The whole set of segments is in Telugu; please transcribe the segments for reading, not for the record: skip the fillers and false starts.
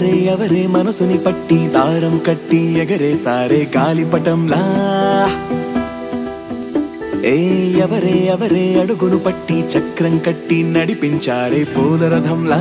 ఎవరే ఎవరే మనసుని పట్టి దారం కట్టి ఎగరే సారే గాలిపటంలా ఏ ఎవరే ఎవరే అడుగును పట్టి చక్రం కట్టి నడిపించారే పూలరథంలా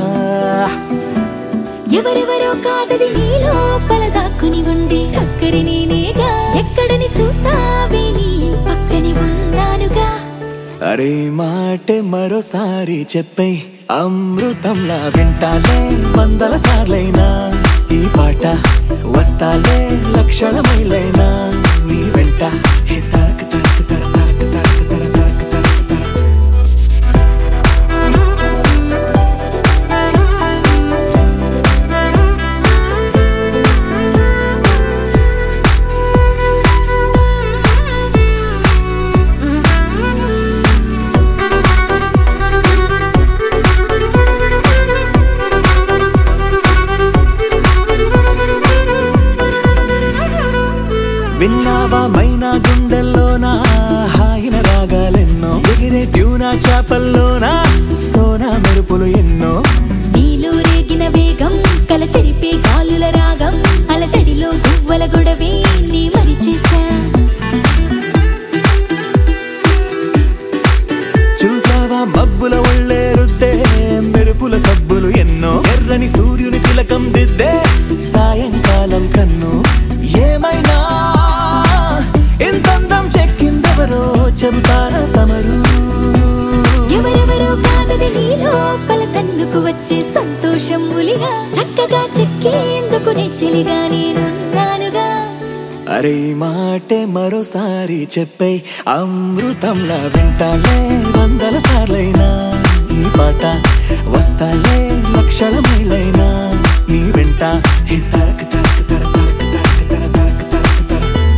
ఎవరెవరో కాదది నీ లోపల దాక్కుని ఉండే చక్కరి నేనేగా ఎక్కడని చూస్తావే నీ పక్కని ఉన్నానుగా అరే మాటే మరోసారి చెప్పే అమృతంలా వింటాలే వందల సార్లైనా ఈ పాట వస్తాలే లక్షల మైలైనా నీ వెంట హే తరక తరక తర తరక తరక తర తరక తరక తర విన్నావా మైనా గుండెల్లోనా హాయిన రాగాలెన్నో ఎగిరే ట్యూనా చేపల్లోనా సోనా మెరుపులు ఎన్నో నీలో రేగిన వేగం కల చెరిపే గాలుల రాగం అలజడిలో గువ్వల గొడవే నీ మరిచేసా చూసావా మబ్బుల ఒళ్ళే రుద్దే మెరుపుల సబ్బులు ఎన్నో ఎర్రని సూర్యుని తిలకం దిద్దే సాయంకాలం కన్ను ఏమైనా ఎంతందం చెక్కిందెవరో చెబుతారా తమరు ఎవరెవరో కాదది నీ లోపల తన్నుకు వచ్చే సంతోషం ములిగా చక్కగా చెక్కేందుకు నెచ్చిలిగా నేనున్నానుగా అరే మాటే మరోసారి చెప్పే అమృతంలా వింటాలే వందల సార్లైనా ఈ పాట వస్తాలే లక్షల మైలైనా నీ వెంట హే తరక తరక తర తరక తరక తర తరక తరక తర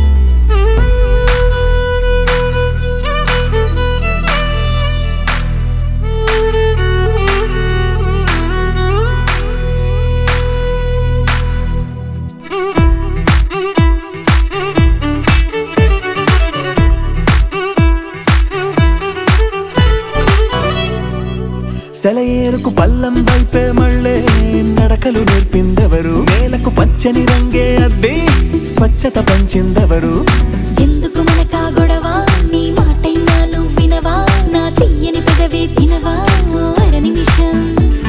సెలయేరుకు పల్లం వైపే మళ్ళే నడకలు నేర్పిందెవరు నేలకు పచ్చని రంగే అద్ది స్వచ్ఛత పంచిందెవరు ఎందుకు మనకా గొడవ నీ మాటైనా నువ్వు వినవా నా తీయని పెదవే తినవా ఓ అర నిమిషం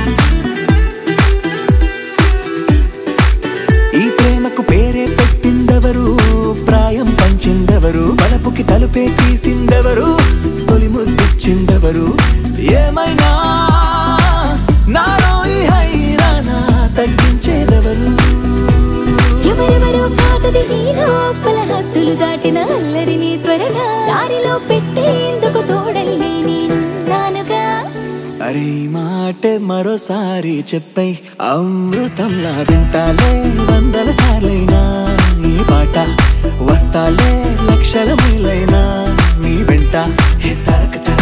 ఈ ప్రేమకు పేరే పెట్టిందెవరు ప్రాయం పంచిందెవరు బలపుకి తలుపే తీసిందెవరు తొలి ముద్దిచ్చిందెవరు ఏమైనా నాలో ఈ హైరానా తగ్గించేదెవరు ఎవరెవరో కాదది నీ లోపల హద్దులు దాటిన అల్లరిని త్వరగా దారిలో పెట్టేందుకు తోడల్లి నేనున్నానుగా అరే మాటే మరోసారి చెప్పై అమృతంలా వింటాలే వందల సార్లైనా ఈ పాట వస్తాలే లక్షల మైలైనా నీ వెంట హే తరక